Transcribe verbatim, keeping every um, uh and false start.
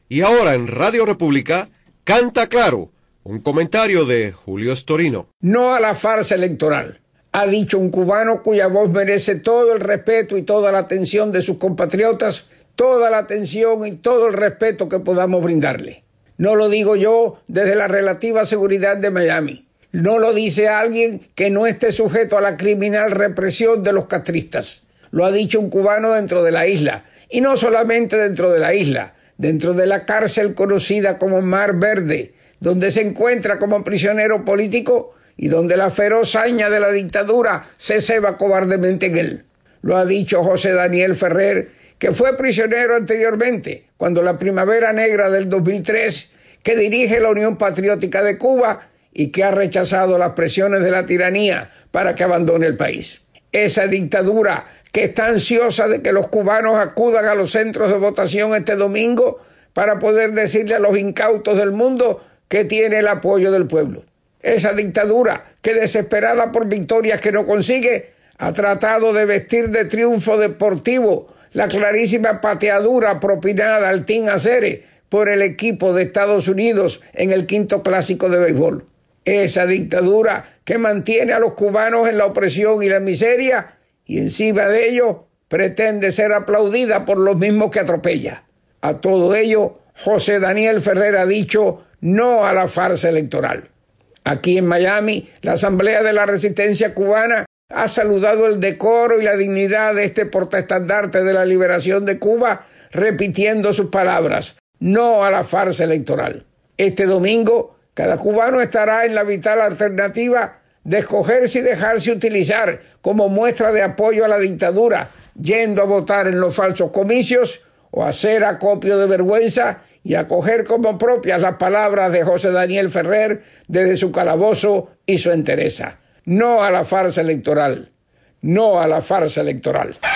Y ahora en Radio República, Canta Claro, un comentario de Julio Storino. No a la farsa electoral, ha dicho un cubano cuya voz merece todo el respeto y toda la atención de sus compatriotas, toda la atención y todo el respeto que podamos brindarle. No lo digo yo desde la relativa seguridad de Miami. No lo dice alguien que no esté sujeto a la criminal represión de los castristas. Lo ha dicho un cubano dentro de la isla. Y no solamente dentro de la isla, dentro de la cárcel conocida como Mar Verde, donde se encuentra como prisionero político y donde la feroz saña de la dictadura se ceba cobardemente en él. Lo ha dicho José Daniel Ferrer, que fue prisionero anteriormente, cuando la Primavera Negra del dos mil tres, que dirige la Unión Patriótica de Cuba y que ha rechazado las presiones de la tiranía para que abandone el país. Esa dictadura que está ansiosa de que los cubanos acudan a los centros de votación este domingo para poder decirle a los incautos del mundo que tiene el apoyo del pueblo. Esa dictadura que, desesperada por victorias que no consigue, ha tratado de vestir de triunfo deportivo la clarísima pateadura propinada al Team Acere por el equipo de Estados Unidos en el quinto clásico de béisbol. Esa dictadura que mantiene a los cubanos en la opresión y la miseria y encima de ello pretende ser aplaudida por los mismos que atropella. A todo ello, José Daniel Ferrer ha dicho no a la farsa electoral. Aquí en Miami, la Asamblea de la Resistencia Cubana ha saludado el decoro y la dignidad de este portaestandarte de la liberación de Cuba, repitiendo sus palabras, no a la farsa electoral. Este domingo, cada cubano estará en la vital alternativa de escogerse y dejarse utilizar como muestra de apoyo a la dictadura, yendo a votar en los falsos comicios o hacer acopio de vergüenza y acoger como propias las palabras de José Daniel Ferrer desde su calabozo y su entereza. No a la farsa electoral. No a la farsa electoral.